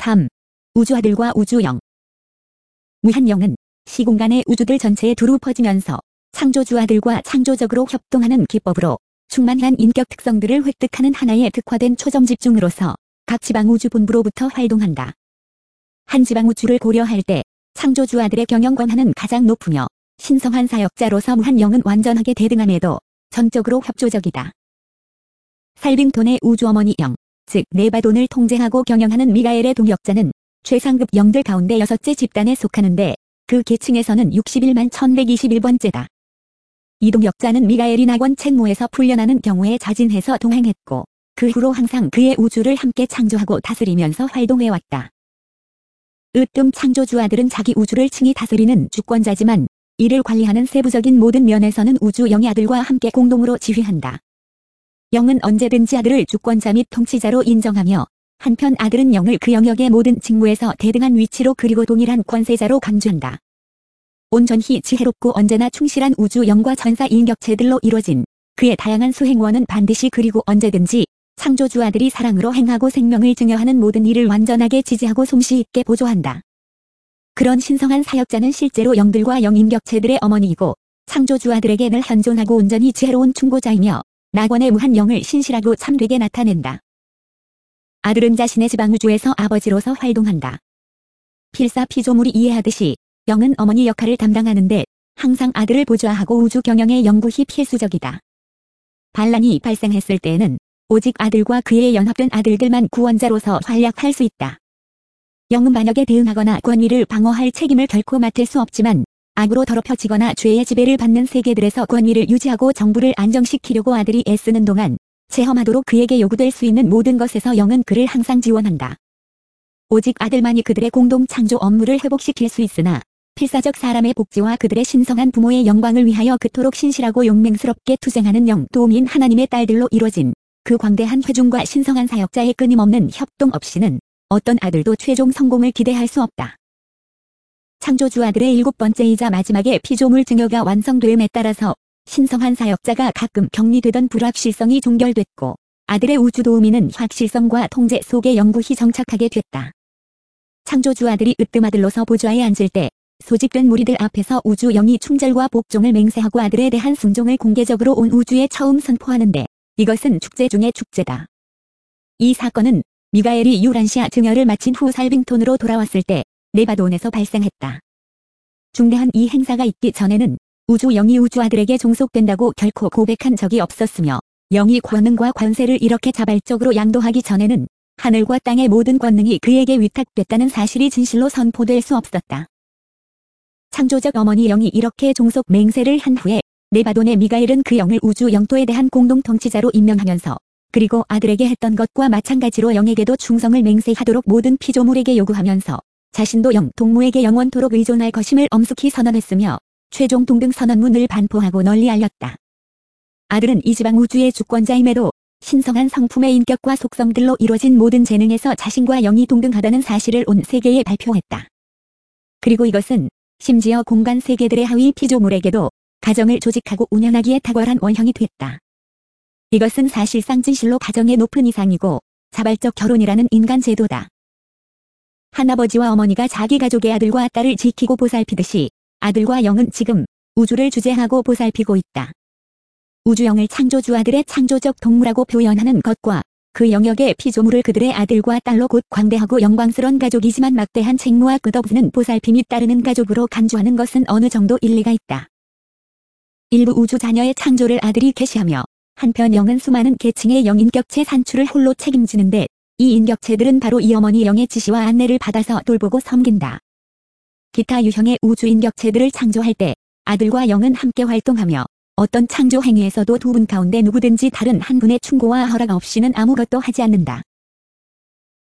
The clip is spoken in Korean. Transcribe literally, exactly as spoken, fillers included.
삼. 우주아들과 우주영. 무한영은 시공간의 우주들 전체에 두루 퍼지면서 창조주아들과 창조적으로 협동하는 기법으로 충만한 인격 특성들을 획득하는 하나의 특화된 초점 집중으로서 각 지방 우주본부로부터 활동한다. 한 지방 우주를 고려할 때 창조주아들의 경영 권한은 가장 높으며 신성한 사역자로서 무한영은 완전하게 대등함에도 전적으로 협조적이다. 살빙톤의 우주어머니 영, 즉 네바돈을 통제하고 경영하는 미가엘의 동역자는 최상급 영들 가운데 여섯째 집단에 속하는데 그 계층에서는 육십일만 천백이십일 번째다. 이 동역자는 미가엘이 낙원 책무에서 풀려나는 경우에 자진해서 동행했고 그 후로 항상 그의 우주를 함께 창조하고 다스리면서 활동해왔다. 으뜸 창조주아들은 자기 우주를 층이 다스리는 주권자지만 이를 관리하는 세부적인 모든 면에서는 우주 영의 아들과 함께 공동으로 지휘한다. 영은 언제든지 아들을 주권자 및 통치자로 인정하며 한편 아들은 영을 그 영역의 모든 직무에서 대등한 위치로 그리고 동일한 권세자로 강조한다. 온전히 지혜롭고 언제나 충실한 우주 영과 전사 인격체들로 이루어진 그의 다양한 수행원은 반드시 그리고 언제든지 창조주아들이 사랑으로 행하고 생명을 증여하는 모든 일을 완전하게 지지하고 솜씨 있게 보조한다. 그런 신성한 사역자는 실제로 영들과 영인격체들의 어머니이고 창조주아들에게 늘 현존하고 온전히 지혜로운 충고자이며 낙원의 무한영을 신실하고 참되게 나타낸다. 아들은 자신의 지방우주에서 아버지로서 활동한다. 필사피조물이 이해하듯이 영은 어머니 역할을 담당하는데 항상 아들을 보좌하고 우주 경영의 영구히 필수적이다. 반란이 발생했을 때에는 오직 아들과 그의 연합된 아들들만 구원자로서 활약할 수 있다. 영은 반역에 대응하거나 권위를 방어할 책임을 결코 맡을 수 없지만 악으로 더럽혀지거나 죄의 지배를 받는 세계들에서 권위를 유지하고 정부를 안정시키려고 아들이 애쓰는 동안 체험하도록 그에게 요구될 수 있는 모든 것에서 영은 그를 항상 지원한다. 오직 아들만이 그들의 공동 창조 업무를 회복시킬 수 있으나 필사적 사람의 복지와 그들의 신성한 부모의 영광을 위하여 그토록 신실하고 용맹스럽게 투쟁하는 영 도우미인 하나님의 딸들로 이루어진 그 광대한 회중과 신성한 사역자의 끊임없는 협동 없이는 어떤 아들도 최종 성공을 기대할 수 없다. 창조주아들의 일곱 번째이자 마지막에 피조물 증여가 완성됨에 따라서 신성한 사역자가 가끔 격리되던 불확실성이 종결됐고 아들의 우주 도우미는 확실성과 통제 속에 영구히 정착하게 됐다. 창조주아들이 으뜸아들로서 보좌에 앉을 때 소집된 무리들 앞에서 우주 영이 충절과 복종을 맹세하고 아들에 대한 순종을 공개적으로 온 우주에 처음 선포하는데 이것은 축제 중의 축제다. 이 사건은 미가엘이 유란시아 증여를 마친 후 살빙톤으로 돌아왔을 때 네바돈에서 발생했다. 중대한 이 행사가 있기 전에는 우주 영이 우주 아들에게 종속된다고 결코 고백한 적이 없었으며 영이 권능과 권세를 이렇게 자발적으로 양도하기 전에는 하늘과 땅의 모든 권능이 그에게 위탁됐다는 사실이 진실로 선포될 수 없었다. 창조적 어머니 영이 이렇게 종속 맹세를 한 후에 네바돈의 미가엘은 그 영을 우주 영토에 대한 공동 통치자로 임명하면서 그리고 아들에게 했던 것과 마찬가지로 영에게도 충성을 맹세하도록 모든 피조물에게 요구하면서 자신도 영 동무에게 영원토록 의존할 것임을 엄숙히 선언했으며 최종 동등 선언문을 반포하고 널리 알렸다. 아들은 이 지방 우주의 주권자임에도 신성한 성품의 인격과 속성들로 이루어진 모든 재능에서 자신과 영이 동등하다는 사실을 온 세계에 발표했다. 그리고 이것은 심지어 공간 세계들의 하위 피조물에게도 가정을 조직하고 운영하기에 탁월한 원형이 됐다. 이것은 사실상 진실로 가정의 높은 이상이고 자발적 결혼이라는 인간 제도다. 한 아버지와 어머니가 자기 가족의 아들과 딸을 지키고 보살피듯이 아들과 영은 지금 우주를 주재하고 보살피고 있다. 우주영을 창조주아들의 창조적 동무라고 표현하는 것과 그 영역의 피조물을 그들의 아들과 딸로 곧 광대하고 영광스러운 가족이지만 막대한 책무와 끝없는 보살핌이 따르는 가족으로 간주하는 것은 어느 정도 일리가 있다. 일부 우주 자녀의 창조를 아들이 계시하며 한편 영은 수많은 계층의 영인격체 산출을 홀로 책임지는데 이 인격체들은 바로 이 어머니 영의 지시와 안내를 받아서 돌보고 섬긴다. 기타 유형의 우주 인격체들을 창조할 때 아들과 영은 함께 활동하며 어떤 창조 행위에서도 두 분 가운데 누구든지 다른 한 분의 충고와 허락 없이는 아무것도 하지 않는다.